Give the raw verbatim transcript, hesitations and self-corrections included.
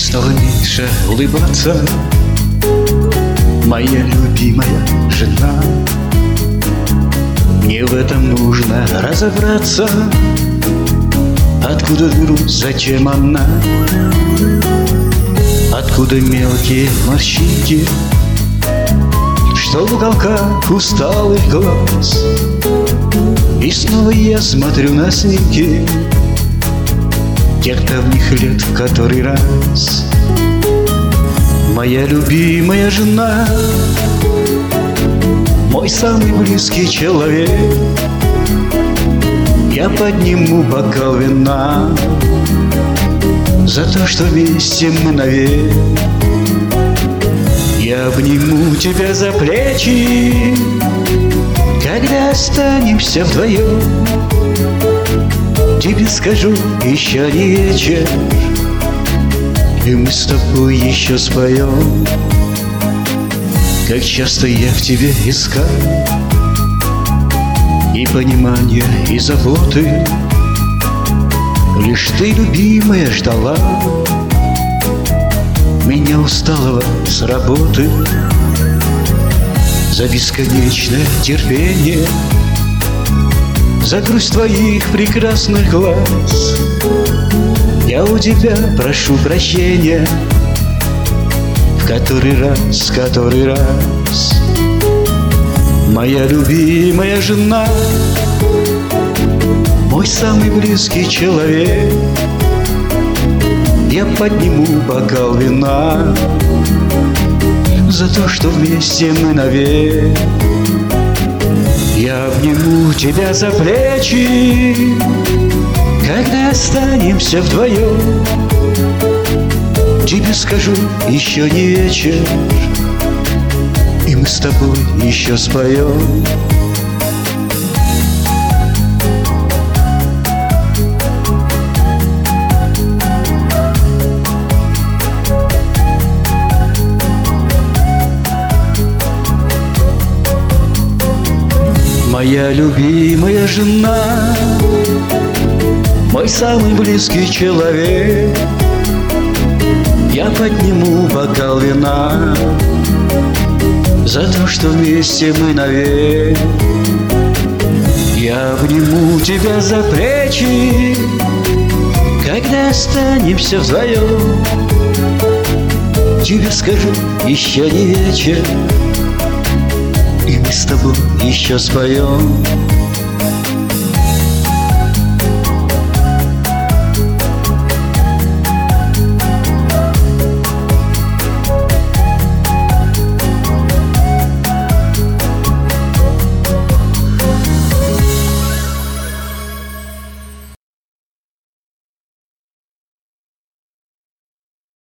стала меньше улыбаться, моя любимая жена. Мне в этом нужно разобраться, откуда берут, зачем она, откуда мелкие морщинки, что в уголках усталых глаз. И снова я смотрю на снимки тех давних лет в который раз. Моя любимая жена, мой самый близкий человек. Я подниму бокал вина за то, что вместе мы навек. Я обниму тебя за плечи, когда останемся вдвоем. Тебе скажу, еще не вечер, и мы с тобой еще споем. Как часто я в тебе искал и понимания, и заботы, лишь ты, любимая, ждала меня, усталого с работы. За бесконечное терпение, за грусть твоих прекрасных глаз я у тебя прошу прощения в который раз, который раз. Моя любимая жена, мой самый близкий человек. Я подниму бокал вина за то, что вместе мы навек. Я обниму тебя за плечи, когда останемся вдвоем. Тебе скажу, еще не вечер, и мы с тобой еще споем. Моя любимая жена, мой самый близкий человек. Я подниму бокал вина за то, что вместе мы навек. Я обниму тебя за плечи, когда останемся вдвоем. Тебе скажу, еще не вечер, и мы с тобой еще споем.